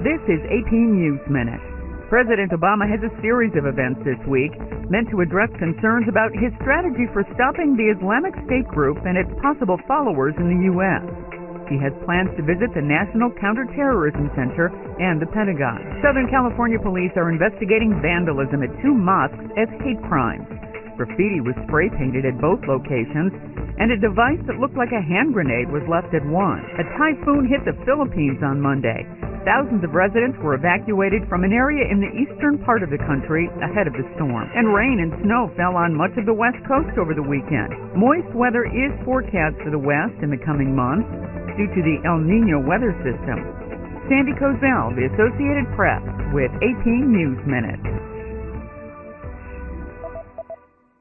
This is 18 News Minute. President Obama has a series of events this week meant to address concerns about his strategy for stopping the Islamic State group and its possible followers in the U.S. He has plans to visit the National Counterterrorism Center and the Pentagon. Southern California police are investigating vandalism at two mosques as hate crimes. Graffiti was spray painted at both locations, and a device that looked like a hand grenade was left at one. A typhoon hit the Philippines on Monday. Thousands of residents were evacuated from an area in the eastern part of the country ahead of the storm. And rain and snow fell on much of the west coast over the weekend. Moist weather is forecast for the west in the coming months due to the El Nino weather system. Sandy Kozel, The Associated Press, with 18 News Minute.